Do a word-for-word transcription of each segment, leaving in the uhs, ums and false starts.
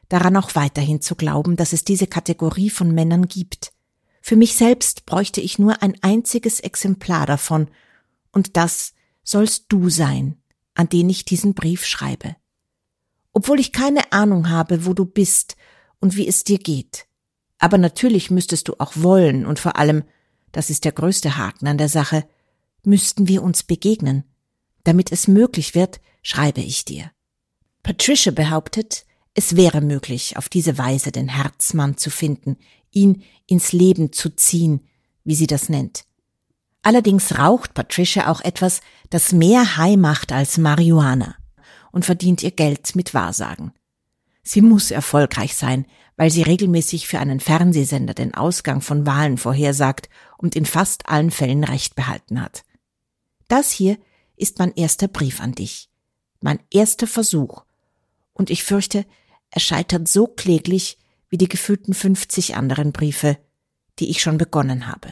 daran auch weiterhin zu glauben, dass es diese Kategorie von Männern gibt. Für mich selbst bräuchte ich nur ein einziges Exemplar davon, und das sollst du sein, an den ich diesen Brief schreibe. Obwohl ich keine Ahnung habe, wo du bist und wie es dir geht. Aber natürlich müsstest du auch wollen und vor allem, das ist der größte Haken an der Sache, müssten wir uns begegnen. Damit es möglich wird, schreibe ich dir. Patricia behauptet, es wäre möglich, auf diese Weise den Herzmann zu finden, ihn ins Leben zu ziehen, wie sie das nennt. Allerdings raucht Patricia auch etwas, das mehr High macht als Marihuana und verdient ihr Geld mit Wahrsagen. Sie muss erfolgreich sein, weil sie regelmäßig für einen Fernsehsender den Ausgang von Wahlen vorhersagt und in fast allen Fällen Recht behalten hat. Das hier ist mein erster Brief an dich, mein erster Versuch, und ich fürchte, er scheitert so kläglich wie die gefühlten fünfzig anderen Briefe, die ich schon begonnen habe.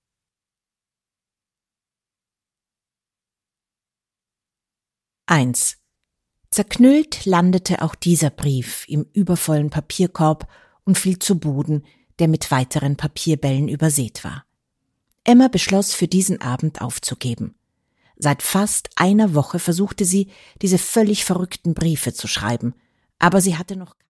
eins. Zerknüllt landete auch dieser Brief im übervollen Papierkorb und fiel zu Boden, der mit weiteren Papierbällen übersät war. Emma beschloss, für diesen Abend aufzugeben. Seit fast einer Woche versuchte sie, diese völlig verrückten Briefe zu schreiben, aber sie hatte noch